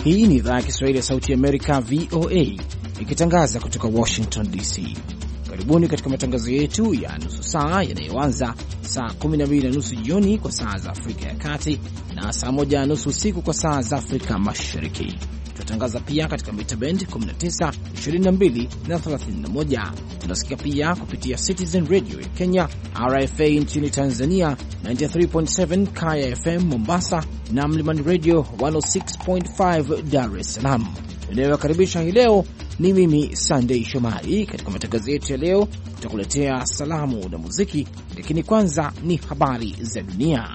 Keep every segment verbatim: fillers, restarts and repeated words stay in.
Hii ni idhaa ya Kiswahili ya Sauti ya Amerika, V O A, ikitangaza kutoka Washington D C. Karibuni katika matangazo yetu ya nusu saa yanayoanza saa kumi na mbili na nusu jioni kwa saa za Afrika ya Kati na saa moja na nusu usiku kwa saa za Afrika Mashariki. Tunatangaza pia katika mita bend kumi na tisa, ishirini na mbili na thelathini na moja. Tunasikia pia kupitia Citizen Radio ya Kenya, R F A nchini Tanzania, tisini na tatu nukta saba Kaya F M Mombasa na Mlimani Radio mia sita nukta tano Dar es Salaam. Ninayowakaribisha hii leo ni mimi Sunday Shomari. Katika matangazo yetu ya leo tutakuletea salamu na muziki, lakini kwanza ni habari za dunia.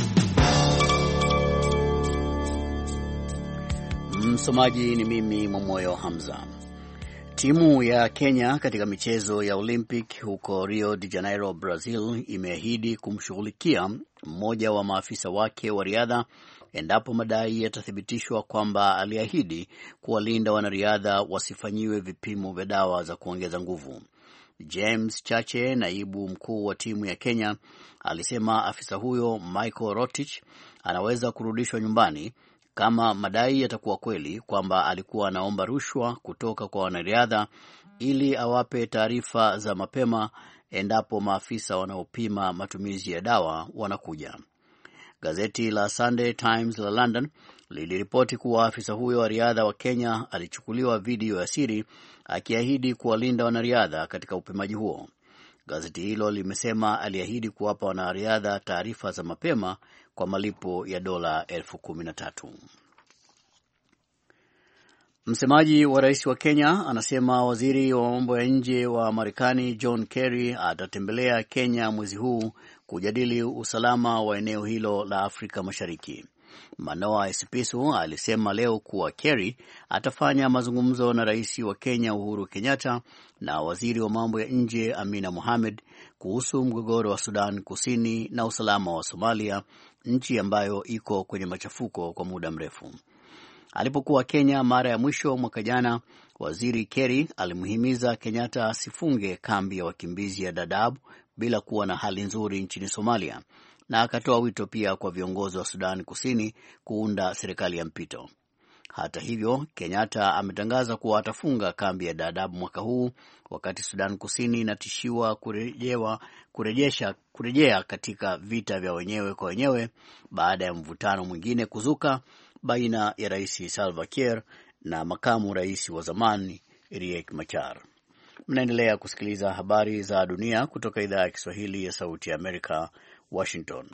Msomaji ni mimi Momoyo Hamza. Timu ya Kenya katika michezo ya Olympic huko Rio de Janeiro, Brazil, imeahidi kumshughulikia mmoja wa maafisa wake wa riadha endapo madai yatathibitishwa kwamba aliahidi kuwalinda wanariadha wasifanyiwe vipimo vya dawa za kuongeza nguvu. James Chache, naibu mkuu wa timu ya Kenya, alisema afisa huyo Michael Rotich anaweza kurudishwa nyumbani kama madai yatakuwa kweli kwamba alikuwa anaomba rushwa kutoka kwa wanariadha ili awape taarifa za mapema endapo maafisa wanaopima matumizi ya dawa wanakuja. Gazeti la Sunday Times la London liliripoti kuwa afisa huyo wa riadha wa Kenya alichukuliwa video ya siri akiahidi kuwalinda wanariadha katika upimaji huo. Gazeti hilo limesema aliahidi kuwapa wanariadha taarifa za mapema kwa malipo ya dola elfu kumi na tatu. Msemaji wa rais wa Kenya anasema waziri wa mambo ya nje wa Marekani John Kerry atatembelea Kenya mwezi huu kujadili usalama wa eneo hilo la Afrika Mashariki. Manoa Esipisu alisema leo kuwa Kerry atafanya mazungumzo na rais wa Kenya Uhuru Kenyatta na waziri wa mambo ya nje Amina Mohamed kuhusu mgogoro wa Sudan Kusini na usalama wa Somalia, nchi ambayo iko kwenye machafuko kwa muda mrefu. Alipokuwa Kenya mara ya mwisho mwaka jana, waziri Kerry alimhimiza Kenyatta asifunge kambi ya wakimbizi ya Dadaab bila kuwa na hali nzuri nchini Somalia, na akatoa wito pia kwa viongozi wa Sudan Kusini kuunda serikali ya mpito. Hata hivyo, Kenyatta ametangaza kuwa atafunga kambi ya Dadaab mwaka huu, wakati Sudan Kusini inatishiwa kurejewa kurejesha kurejea katika vita vya wenyewe kwa wenyewe baada ya mvutano mwingine kuzuka baina ya Rais Salva Kiir na makamu rais wa zamani Riek Machar. Mnaendelea kusikiliza habari za dunia kutoka idhaa ya Kiswahili ya Sauti ya Amerika, Washington.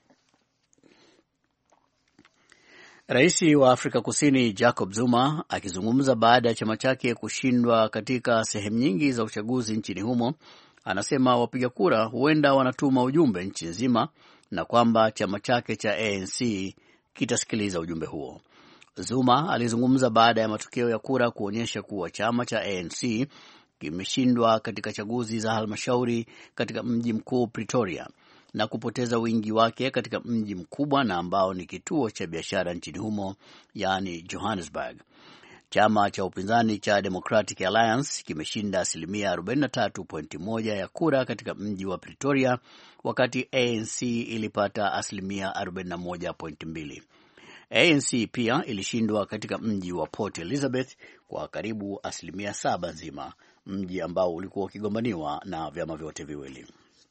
Rais wa Afrika Kusini Jacob Zuma akizungumza baada ya chama chake kushindwa katika sehemu nyingi za uchaguzi nchini humo, anasema wapiga kura huenda wanatuma ujumbe nchi nzima na kwamba chama chake cha A N C kitasikiliza ujumbe huo. Zuma alizungumza baada ya matokeo ya kura kuonyesha kuwa chama cha A N C kimeshindwa katika chaguzi za halmashauri katika mji mkuu Pretoria na kupoteza wingi wake katika mji mkubwa na ambao ni kituo cha biashara nchini humo, yaani Johannesburg. Chama cha upinzani cha Democratic Alliance kimeshinda asilimia arobaini na tatu nukta moja ya kura katika mji wa Pretoria, wakati A N C ilipata asilimia arobaini na moja nukta mbili. A N C pia ilishindwa katika mji wa Port Elizabeth kwa karibu asilimia saba nzima, mji ambao ulikuwa ukigombaniwa na vyama vyote viwili.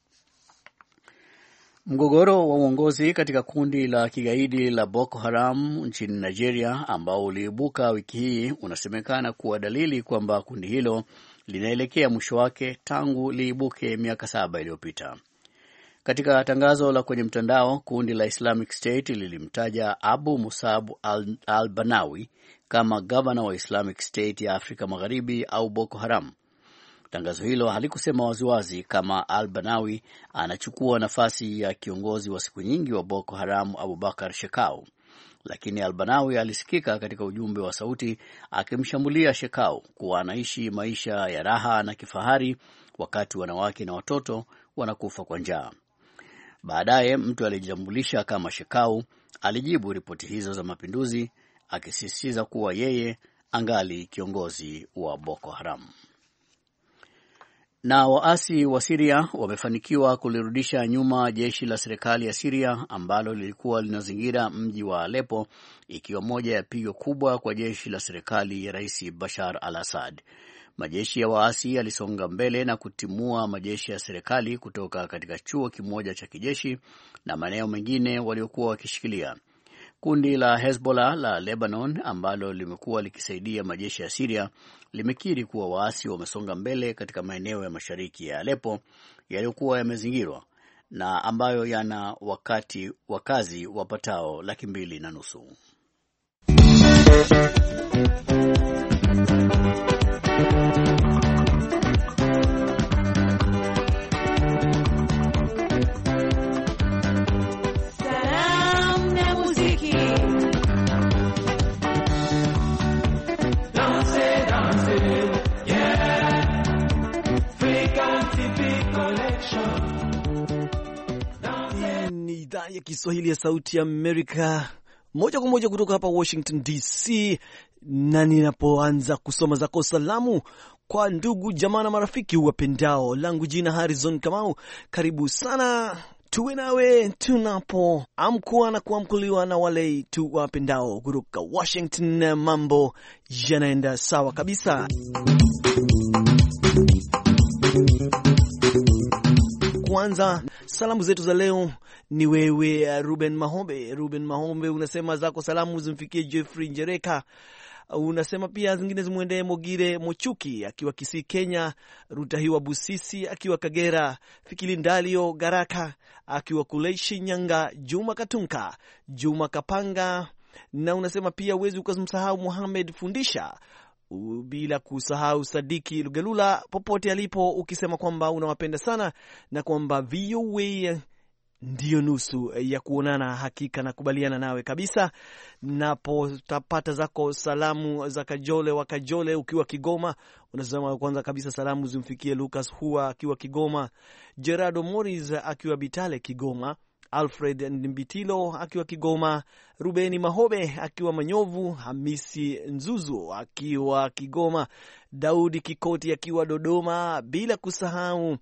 Mgogoro wa uongozi katika kundi la kigaidi la Boko Haram nchini Nigeria ambao uliibuka wiki hii unasemekana kuwa dalili kwamba kundi hilo linaelekea mwisho wake tangu liibuke miaka saba iliyopita. Katika tangazo la kwenye mtandao, kundi la Islamic State lilimtaja Abu Musab al-Banawi kama gavana wa Islamic State ya Afrika Magharibi au Boko Haram. Tangazo hilo halikusema waziwazi kama al-Banawi anachukua nafasi ya kiongozi wa siku nyingi wa Boko Haram Abubakar Shekau, lakini al-Banawi alisikika katika ujumbe wa sauti akimshambulia Shekau kuwa anaishi maisha ya raha na kifahari wakati wanawake na watoto wanakufa kwa njaa. Baadaye mtu alijitambulisha kama Shekau alijibu ripoti hizo za mapinduzi akisisitiza kuwa yeye angali kiongozi wa Boko Haram. Na waasi wa Syria wamefanikiwa kulirudisha nyuma jeshi la serikali ya Syria ambalo lilikuwa linazingira mji wa Aleppo, ikiwa moja ya pigo kubwa kwa jeshi la serikali ya Rais Bashar al-Assad. Majeshi ya waasi yalisonga mbele na kutimua majeshi ya serikali kutoka katika chuo kimoja cha kijeshi na maeneo mengine waliokuwa wakishikilia. Kundi la Hezbollah la Lebanon ambalo limekuwa likisaidia majeshi ya Syria limekiri kuwa waasi wamesonga mbele katika maeneo ya mashariki ya Aleppo yaliyokuwa yamezingirwa na ambayo yana wakati wakazi wapatao laki mbili na nusu. Idhaa ya Kiswahili ya Sauti ya Amerika, moja kwa moja kutoka hapa Washington D C, na ninapoanza kusoma zako salamu kwa ndugu jamaa na marafiki wapendao, langu jina Harrison Kamau. Karibu sana tuwe nawe tunapoamkua na kuamkuliwa na wale tu wapendao kutoka Washington. Mambo yanaenda sawa kabisa. Kwanza salamu zetu za leo ni wewe Ruben Mahombe. Ruben Mahombe unasema zako salamu zimfikie Jeffrey Njereka. Unasema pia zingine zimwendee Mogire Mochuki akiwa Kisii Kenya, Rutahiwa Busisi akiwa Kagera, Fikili Ndalio Garaka akiwa kule Shinyanga, Juma Katunka, Juma Kapanga, na unasema pia uwezi ukasahau Muhammad Fundisha, bila kusahau Sadiki Lugelula popote alipo, ukisema kwamba unawapenda sana na kwamba V O A ndiyo nusu ya kuonana. Hakika nakubaliana nawe kabisa. Napo tapata zako salamu za Kajole wa Kajole ukiwa Kigoma, unasema kwanza kabisa salamu zimfikie Lucas Hua akiwa Kigoma, Gerardo Morris akiwa Bitale Kigoma, Alfred Ndimbitilo akiwa Kigoma, Rubeni Mahobe akiwa Manyovu, Hamisi Nzuzu akiwa Kigoma, Daudi Kikoti akiwa Dodoma, bila kusahau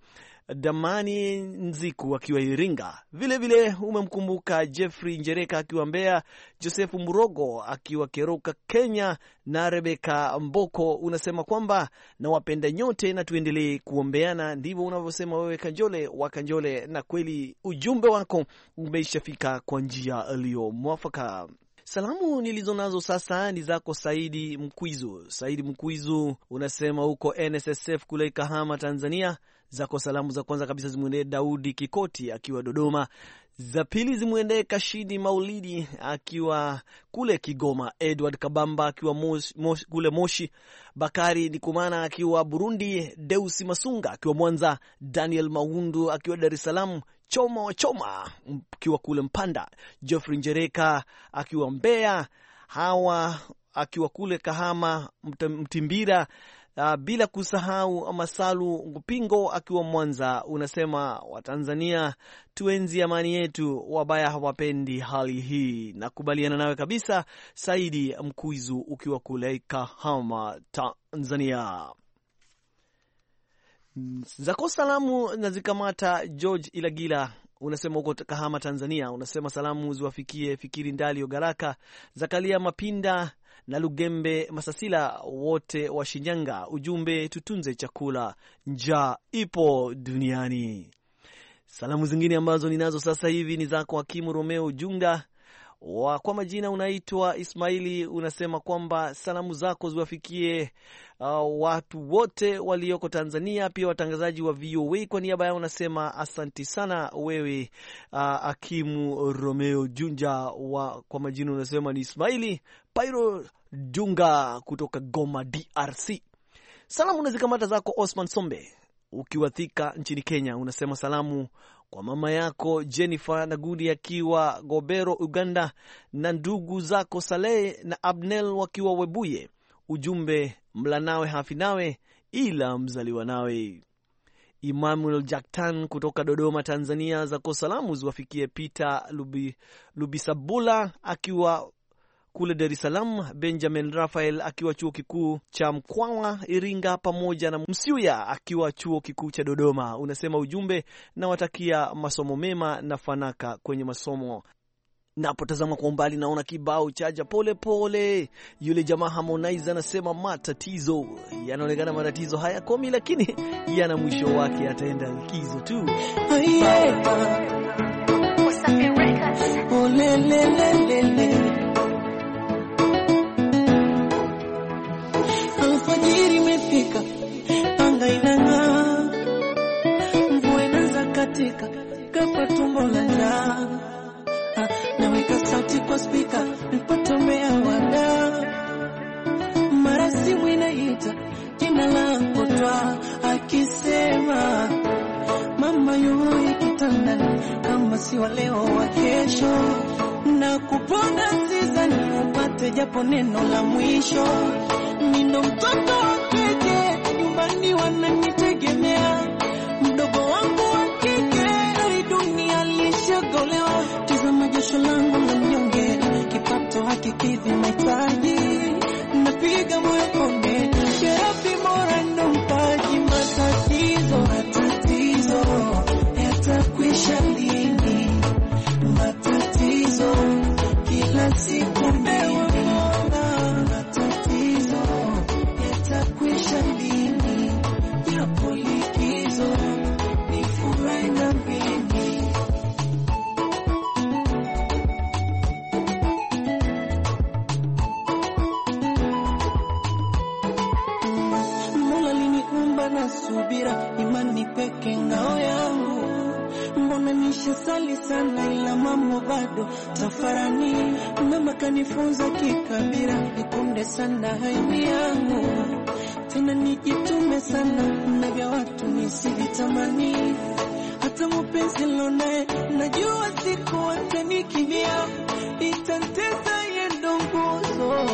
Damani Nziku akiwa Iringa. Vile vile umemkumbuka Jeffrey Njereka akiwa Mbeya, Josefu Murogo akiwa Keroka Kenya, na Rebeka Mboko. Unasema kwamba na wapenda nyote na tuendelee kuombeana. Ndivyo unavyosema wewe Kanjole wa Kanjole, na kweli ujumbe wako umeishafika kwa njia iliyo mwafaka. Salamu nilizo nazo sasa ni zako Saidi Mkwizu. Saidi Mkwizu unasema huko N S S F kule Kahama, Tanzania. Zako salamu za kwanza kabisa zimwendee Daudi Kikoti akiwa Dodoma, za pili zimwendee Kashidi Maulidi akiwa kule Kigoma, Edward Kabamba akiwa Moshi, Moshi, kule Moshi, Bakari Nikumana akiwa Burundi, Deusi Masunga akiwa Mwanza, Daniel Maundu akiwa Dar es Salaam, Choma wa Choma akiwa kule Mpanda, Geoffrey Njereka akiwa Mbeya, Hawa akiwa kule Kahama Mtimbira, Uh, bila kusahau Masalu Ngupingo akiwa Mwanza. Unasema Watanzania tuenzi amani yetu, wabaya hawapendi hali hii. Nakubaliana nawe kabisa Saidi Mkuizu ukiwa kule Kahama, Tanzania. Zako salamu na zikamata George Ilagila, unasema uko Kahama, Tanzania. Unasema salamu ziwafikie Fikiri Ndalio Garaka, Zakalia Mapinda na Lugembe Masasila wote wa Shinyanga. Ujumbe, tutunze chakula, njaa ipo duniani. Salamu zingine ambazo ninazo sasa hivi ni zako Hakimu Romeo Junga, wa kwa majina unaitwa Ismaili. Unasema kwamba salamu zako ziwafikie uh, watu wote walioko Tanzania, pia watangazaji wa V O A. Kwa niaba yao unasema asanti sana wewe uh, Hakimu Romeo Junja, wa kwa majina unasema ni Ismaili Pairo Junga kutoka Goma, D R C. Salamu unazikamata zako Osman Sombe ukiwa Thika nchini Kenya. Unasema salamu kwa mama yako Jennifer Nagudi akiwa Gobero, Uganda, na ndugu zako Saleh na Abnel wakiwa Webuye. Ujumbe, mlanawe hafi nawe ila mzaliwa nawe. Emmanuel Jaktan kutoka Dodoma, Tanzania, zako salamu ziwafikie Peter Lubi, Lubisabula akiwa kule Dar es Salaam, Benjamin Raphael akiwa chuo kikuu cha Mkwawa Iringa, pamoja na Msiuya akiwa chuo kikuu cha Dodoma. Unasema ujumbe, na watakia masomo mema na fanaka kwenye masomo. Napotazama kwa umbali naona kibao chaja pole pole. Yule jamaa Harmonize anasema matatizo yanaonekana, matatizo hayakomi, lakini yana mwisho wake, ataenda likizo tu. Alfajiri imefika, anga inang'aa, mvua inaanza katika, kafa tumbo la njaa. Naweka sauti kwa speaker, nipotomea wada, mara simu inaita, jina langu twa, akisema mama yui kitandani, kama si wa leo wa kesho, na kuponda sizani upate japo neno la mwisho. Nindo mtoto wa kike, nyumbani wananitegemea, mdogo wangu wa kike, hii dunia lishagolewa. Tazama jasho langu la mnyonge, kipato hakikidhi mahitaji, napiga moyo konde, sherafi mora ndo mpaji. Matatizo, matatizo yatakwisha lini? Matatizo kila siku mbewa mona, matatizo yatakwisha lini? Yapo likizo, nifurahi na mimi. Na subira, imani peke ngao yangu. Mbona nishasali sana ila mambo bado tafarani. Mama kanifunza kikabira, nikunde sana haini yangu. Tena nijitume sana, na vya watu nisivitamani. Hata mpenzi lonae, najua siku watanikimia, itantesa yendo nguzo.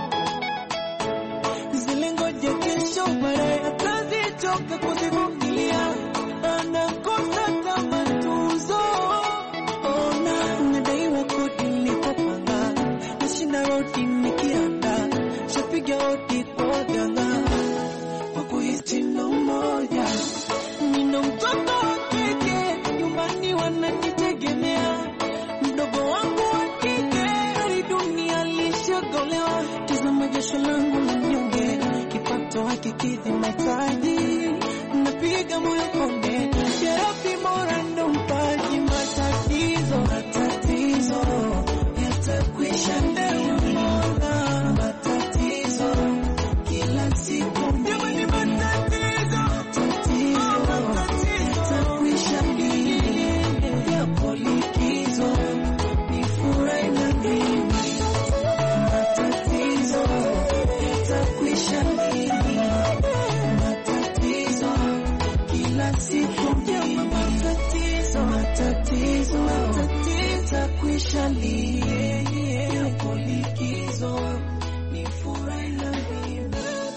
Zile ngoja kesho baadaye choka kuzivumilia, anakosa kama tuzo. Ona nadaiwa kodi nilipopanga, nashinda rodi nikianda, shapiga hodi kwa ganga, kwa kuhisi ndo moja. Nino mtoto wa kike, nyumbani wananitegemea, mdogo wangu wa kike, hii dunia lishagolewa. Tazama jasho langu la mnyonge, kipato hakikidhi mahitaji, napiga moyo konde, sherafi mora ndo mpaji. Matatizo, matatizo yatakwisha lini? Matatizo kila siku mjamani, matatizo, matatizo yatakwisha lini? Yapo likizo, nifurahi na mimi. Matatizo yatakwisha lini? Matatizo kila siku mjama, matatizo, matatizo, matatizo yatakwisha lini? Yapo likizo, nifurahi na mimi.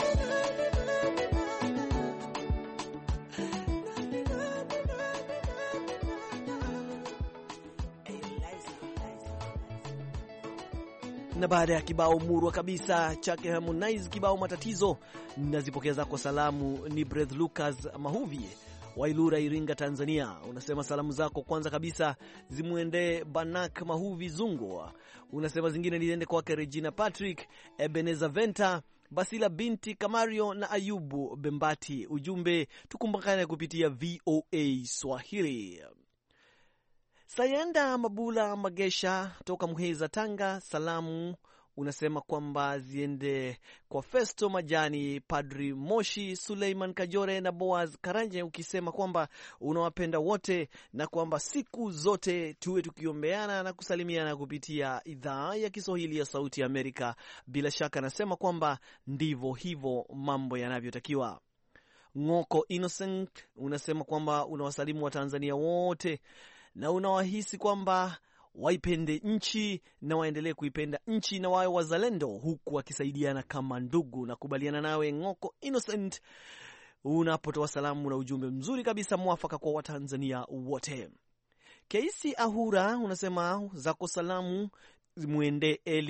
Na baada ya kibao murwa kabisa chake Harmonize, kibao matatizo, nazipokea zako salamu. Ni Breth Lucas Mahuvi wa Ilura, Iringa, Tanzania. Unasema salamu zako kwanza kabisa zimuende Banak Mahuvi Zungo. Unasema zingine niende kwake Regina Patrick, Ebeneza Venta, Basila binti Kamario na Ayubu Bembati. Ujumbe, tukumbukane kupitia V O A Swahili. Sayenda Mabula Magesha toka Muheza, Tanga, salamu unasema kwamba ziende kwa Festo Majani, Padri Moshi, Suleiman Kajore na Boaz Karanje, ukisema kwamba unawapenda wote na kwamba siku zote tuwe tukiombeana na kusalimiana kupitia idhaa ya Kiswahili ya Sauti ya Amerika. Bila shaka nasema kwamba ndivyo hivyo mambo yanavyotakiwa. Ngoko Innocent unasema kwamba unawasalimu wa Tanzania wote na unawahisi kwamba waipende nchi na waendelee kuipenda nchi na wawe wazalendo, huku wakisaidiana kama ndugu. Na kubaliana nawe Ngoko Innocent unapotoa salamu na ujumbe mzuri kabisa, mwafaka kwa Watanzania wote. Keisi Ahura unasema zako salamu muende Eli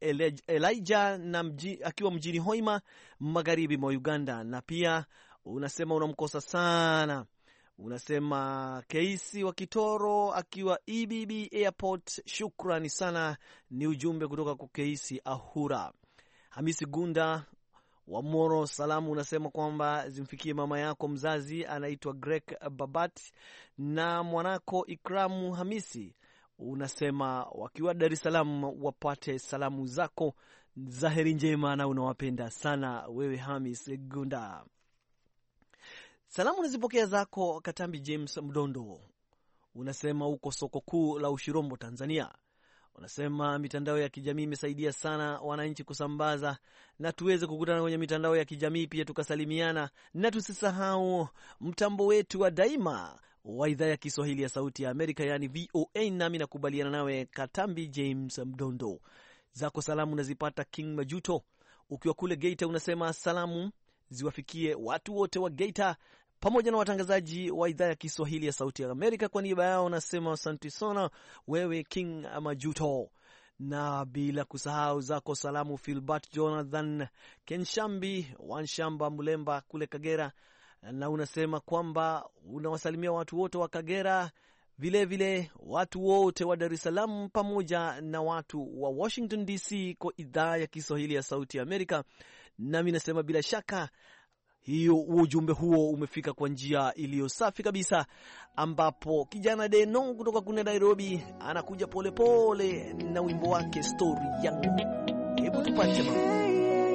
Elijah na mji, akiwa mjini Hoima magharibi mwa Uganda. Na pia unasema unamkosa sana, unasema Keisi wa Kitoro akiwa E B B Airport. Shukrani sana, ni ujumbe kutoka kwa Keisi Ahura. Hamisi Gunda wa Moro, salamu unasema kwamba zimfikie mama yako mzazi anaitwa Greg Babat na mwanako Ikramu Hamisi. Unasema wakiwa Dar es Salaam wapate salamu zako za heri njema na unawapenda sana wewe Hamis Gunda. Salamu unazipokea zako Katambi James Mdondo. Unasema uko soko kuu la Ushirombo Tanzania. Unasema mitandao ya kijamii imesaidia sana wananchi kusambaza na tuweze kukutana kwenye mitandao ya kijamii pia tukasalimiana, na tusisahau mtambo wetu wa daima wa idhaa ya Kiswahili ya Sauti ya Amerika, yani V O A. Nami nakubaliana nawe Katambi James Mdondo. Zako salamu unazipata King Majuto ukiwa kule Geita. Unasema salamu ziwafikie watu wote wa Geita pamoja na watangazaji wa idhaa ya Kiswahili ya Sauti ya Amerika. Kwa niaba yao nasema asante sana wewe King Majuto. Na bila kusahau zako salamu Philbert Jonathan Kenshambi Wanshamba Mulemba kule Kagera, na unasema kwamba unawasalimia watu wote wa Kagera, vile vile watu wote wa Dar es Salaam pamoja na watu wa Washington D C kwa idhaa ya Kiswahili ya Sauti ya Amerika. Nami nasema bila shaka hiyo ujumbe huo umefika kwa njia iliyo safi kabisa, ambapo kijana Deno kutoka kune Nairobi anakuja polepole pole na wimbo wake Story Yangu. Hebu tupate mambo.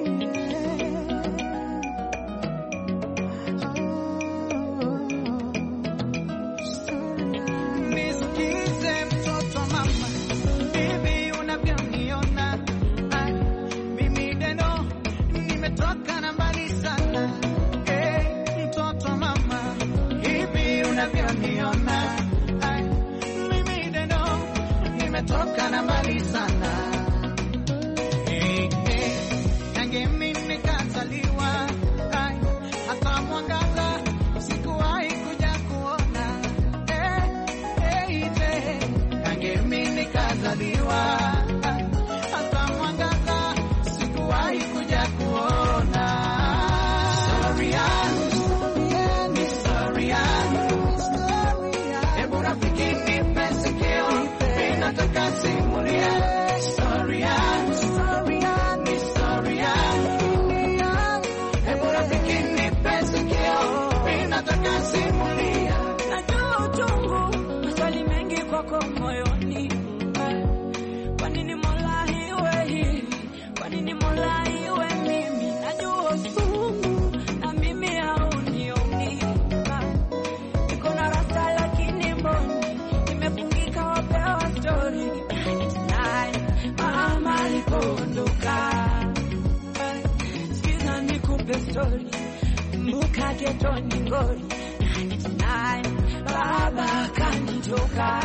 Mbuka getoni ngori nai baba kanitoka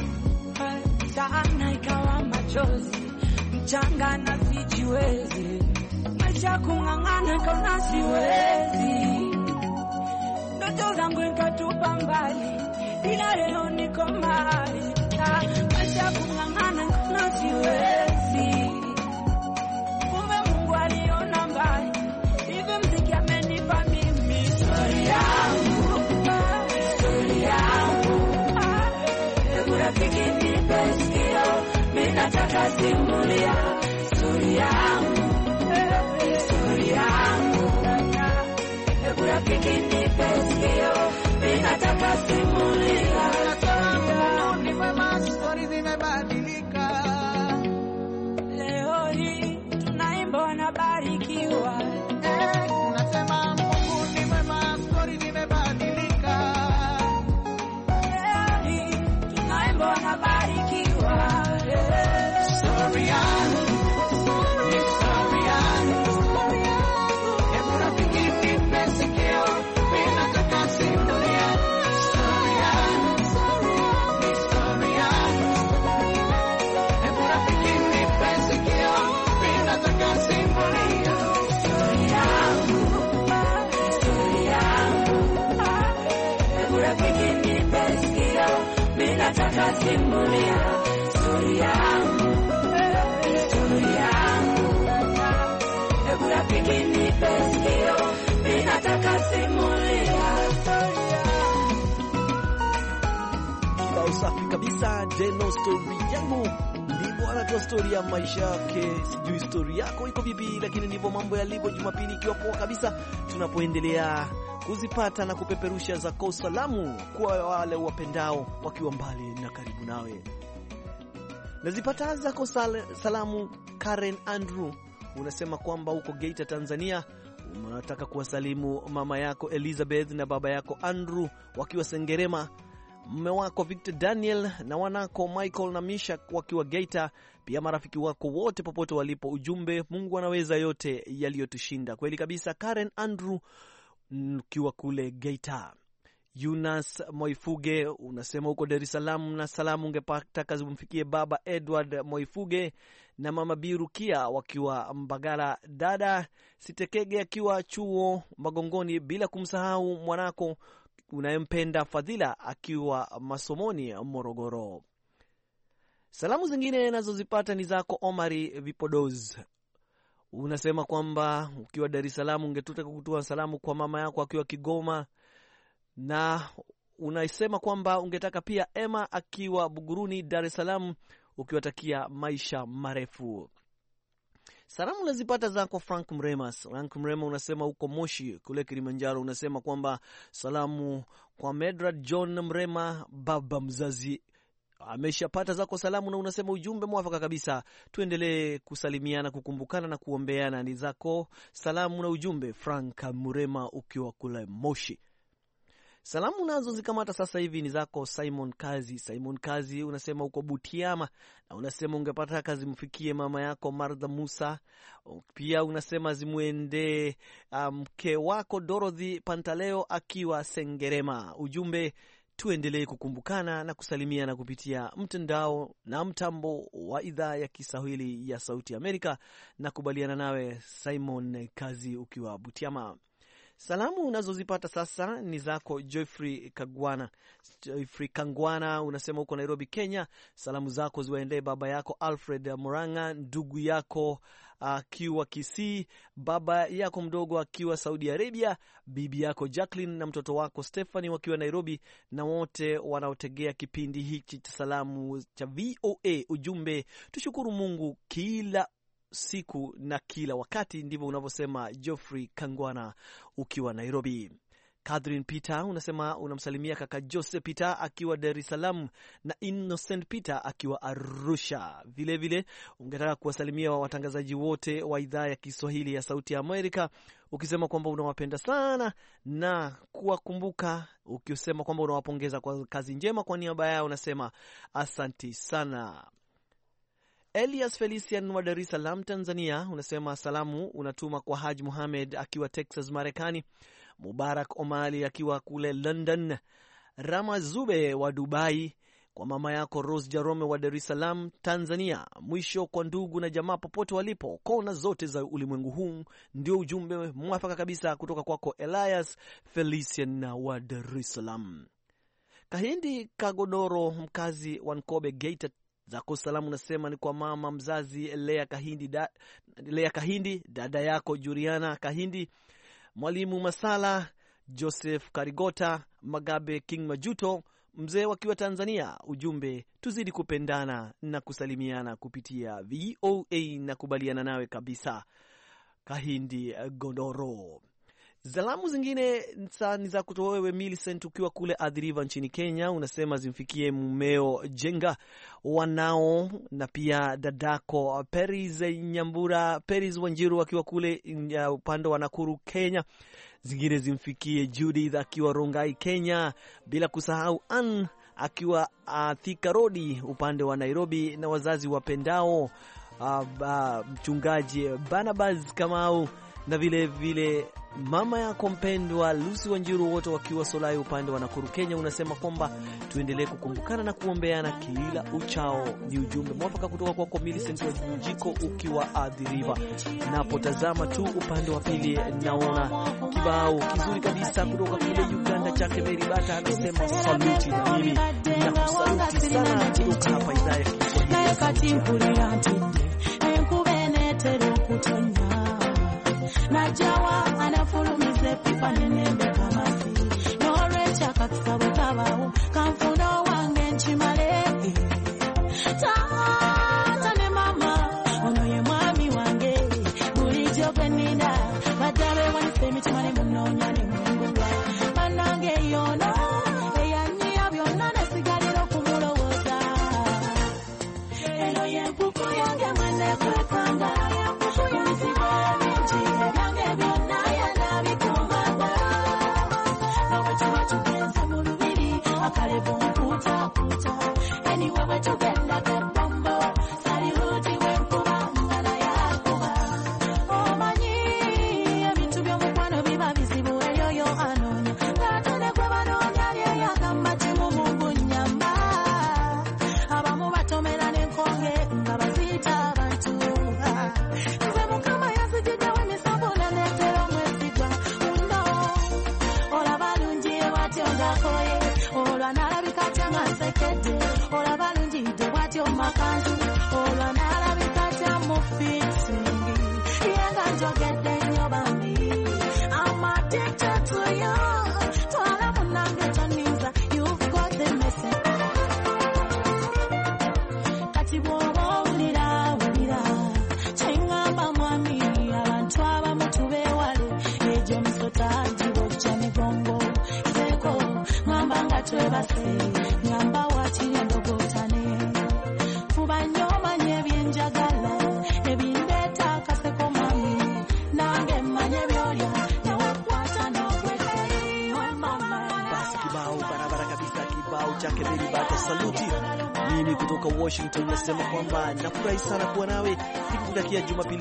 sana ikawa machozi mchanga na sijiwezi maisha kung'ang'ana kaona siwezi ndoto zangu nikatupa mbali ila leo niko mahali maisha kung'ang'ana kaona siwezi kumbe Mungu aliona mbali mziki amenipa mimi story yangu, story yangu. Hebu rafiki nipe sikio, mimi nataka simulia story yangu, story yangu. Hebu rafiki nipe sikio, mimi nataka simulia. Ni mama story zimebadilika. Leo hii tunaimba na barikiwa. Nataka simulia story yangu, story yangu. Zeno story yangu. Ndivyo anatoa story ya maisha yake. Sijui story yako iko vipi, lakini ndivyo mambo yalivyo. Jumapili ikiwa poa kabisa, tunapoendelea kuzipata na kupeperusha zako salamu kwa wale wapendao wakiwa mbali na karibu nawe. Nazipata zako sal salamu. Karen Andrew unasema kwamba uko Geita, Tanzania. Unataka kuwasalimu mama yako Elizabeth na baba yako Andrew wakiwa Sengerema, mume wako Victor Daniel na wanako Michael na Misha wakiwa Geita, pia marafiki wako wote popote walipo. Ujumbe, Mungu anaweza yote yaliyotushinda. Kweli kabisa Karen Andrew ukiwa kule Geita. Yunas Moifuge unasema uko Dar es Salaam na salamu ungepata kazi umfikie baba Edward Moifuge na mama Birukia wakiwa Mbagala, dada Sitekege akiwa chuo Magongoni, bila kumsahau mwanako unayempenda Fadhila akiwa masomoni Morogoro. Salamu zingine nazozipata ni zako Omari Vipodoz. Unasema kwamba ukiwa Dar es Salaam ungetutaka kutoa salamu kwa mama yako akiwa Kigoma, na unasema kwamba ungetaka pia Emma akiwa Buguruni, Dar es Salaam, ukiwatakia maisha marefu. Salamu nazipata zako Frank Mrema. Frank Mrema unasema uko Moshi kule Kilimanjaro. Unasema kwamba salamu kwa Medrad John Mrema, baba mzazi. Ameshapata zako salamu na unasema ujumbe mwafaka kabisa. Tuendelee kusalimiana, kukumbukana na kuombeana. Ni zako salamu na ujumbe Frank Mrema ukiwa kule Moshi. Salamu nazo zikamata sasa hivi ni zako Simon Kazi. Simon Kazi unasema uko Butiama na unasema ungepata kazi mfikie mama yako Martha Musa. Pia unasema zimuende mke um, wako Dorothy Pantaleo akiwa Sengerema. Ujumbe, tuendelee kukumbukana na kusalimiana kupitia mtandao na mtambo wa idhaa ya Kiswahili ya Sauti Amerika. Na kubaliana nawe Simon Kazi ukiwa Butiama. Salamu unazozipata sasa ni zako Joyfrey Kagwana. Joyfrey Kangwana unasema uko Nairobi, Kenya. Salamu zako ziwaendee baba yako Alfred Muranga, ndugu yako akiwa uh, Kisii, baba yako mdogo akiwa Saudi Arabia, bibi yako Jacqueline na mtoto wako Stephanie wakiwa Nairobi, na wote wanaotegea kipindi hiki cha salamu cha V O A. Ujumbe, tushukuru Mungu kila siku na kila wakati. Ndivyo unavyosema Geoffrey Kangwana ukiwa Nairobi. Catherine Peter unasema unamsalimia kaka Jose Peter akiwa Dar es Salaam na Innocent Peter akiwa Arusha. Vile vile ungetaka kuwasalimia watangazaji wote wa idhaa ya Kiswahili ya Sauti ya Amerika, ukisema kwamba unawapenda sana na kuwakumbuka, ukisema kwamba unawapongeza kwa kazi njema. Kwa niaba yao unasema asanti sana. Elias Felician wa Dar es Salaam, Tanzania unasema salamu unatuma kwa Haji Muhammad akiwa Texas, Marekani, Mubarak Omali akiwa kule London, Rama Zube wa Dubai, kwa mama yako Rose Jarome wa Dar es Salaam, Tanzania. Mwisho kwa ndugu na jamaa popote walipo kona zote za ulimwengu huu. Ndio ujumbe mwafaka kabisa kutoka kwako Elias Felician wa Dar es Salaam. Kahindi Kagodoro, mkazi wa Nkobe, Geita, zako salamu nasema ni kwa mama mzazi Lea Kahindi, da, Lea Kahindi, dada yako Juliana Kahindi, mwalimu Masala, Joseph Karigota, Magabe King Majuto, mzee wakiwa Tanzania. Ujumbe, tuzidi kupendana na kusalimiana kupitia V O A. na kubaliana nawe kabisa Kahindi Godoro. Salamu zingine ni za kutoa wewe Millicent ukiwa kule Athi River nchini Kenya. Unasema zimfikie mumeo Jenga, wanao na pia dadako Peris Nyambura, Peris Wanjiru akiwa kule uh, upande wa Nakuru, Kenya. Zingine zimfikie Judith akiwa Rongai, Kenya, bila kusahau Ann akiwa uh, Thika Road upande wa Nairobi, na wazazi wapendao uh, uh, mchungaji Barnabas Kamau na vile vile mama yako mpendwa Lucy Wanjiru, wote wakiwa Solai upande wa Nakuru, Kenya. Unasema kwamba tuendelee kukumbukana na kuombeana kila uchao. Ni ujumbe mwafaka kutoka kwako Millicent wa Jiko ukiwa Athi River. Napotazama tu upande wa pili naona kibao kizuri kabisa kutoka kule Uganda chake Mary Bata, anasema saluti, na mimi nakusaluti sana kutoka hapa idhaa ya Kiswahili. Najawa anafulumize pipa nenembe kamasi Norecha kakisabo kabao Kamfuno wange nchimale Washington nasema kwamba nafurahi sana kuwa nawe, nikikutakia Jumapili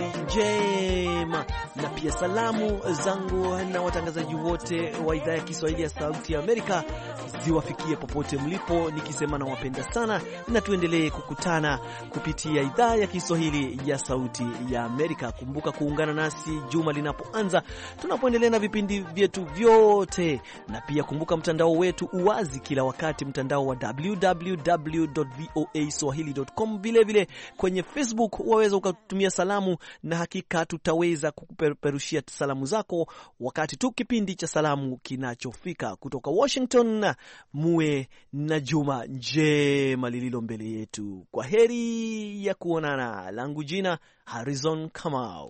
njema, na pia salamu zangu na watangazaji wote wa idhaa ya Kiswahili ya Sauti ya Amerika ziwafikie popote mlipo, nikisema nawapenda sana, na tuendelee kukutana kupitia idhaa ya Kiswahili ya Sauti ya Amerika. Kumbuka kuungana nasi juma linapoanza, tunapoendelea na vipindi vyetu vyote, na pia kumbuka mtandao wetu uwazi kila wakati, mtandao wa w w w dot voa swahili dot com. Vile vile kwenye Facebook waweza ukatumia salamu, na hakika tutaweza kukupeperushia salamu zako wakati tu kipindi cha salamu kinachofika. Kutoka Washington, muwe na juma njema lililo mbele yetu. Kwa heri ya kuonana. Langu jina Harrison Kamau.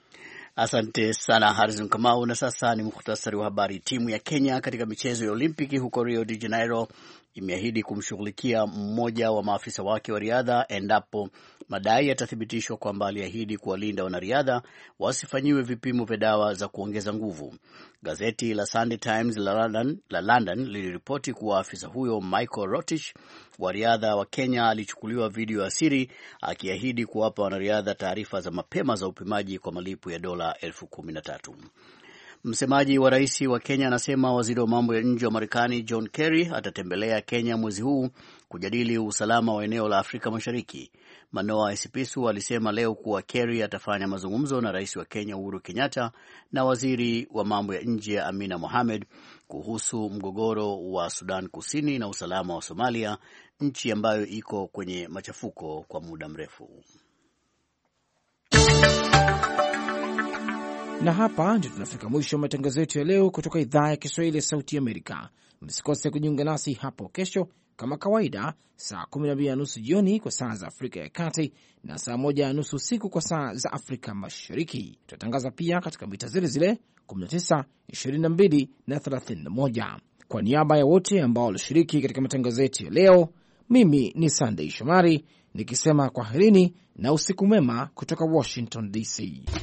Asante sana Harrison Kamau. Na sasa ni mukhtasari wa habari. Timu ya Kenya katika michezo ya Olimpiki huko Rio de Janeiro imeahidi kumshughulikia mmoja wa maafisa wake wa riadha endapo madai yatathibitishwa kwamba aliahidi kuwalinda wanariadha wasifanyiwe vipimo vya dawa za kuongeza nguvu. Gazeti la Sunday Times la London, la London liliripoti kuwa afisa huyo Michael Rotich wa riadha wa Kenya alichukuliwa video ya siri akiahidi kuwapa wanariadha taarifa za mapema za upimaji kwa malipo ya dola elfu kumi na tatu. Msemaji wa rais wa Kenya anasema waziri wa mambo ya nje wa Marekani John Kerry atatembelea Kenya mwezi huu kujadili usalama wa eneo la Afrika Mashariki. Manoa Esipisu alisema leo kuwa Kerry atafanya mazungumzo na rais wa Kenya Uhuru Kenyatta na waziri wa mambo ya nje Amina Mohamed kuhusu mgogoro wa Sudan Kusini na usalama wa Somalia, nchi ambayo iko kwenye machafuko kwa muda mrefu. Na hapa ndio tunafika mwisho wa matangazo yetu ya leo kutoka idhaa ya Kiswahili ya Sauti Amerika. Msikose kujiunga nasi hapo kesho kama kawaida, saa kumi na mbili na nusu jioni kwa saa za Afrika ya Kati na saa moja na nusu usiku kwa saa za Afrika Mashariki. Tutatangaza pia katika mita zile zile kumi na tisa, ishirini na mbili na thelathini na moja. Kwa niaba ya wote ambao walishiriki katika matangazo yetu ya leo, mimi ni Sunday Shomari nikisema kwaherini na usiku mema kutoka Washington D C.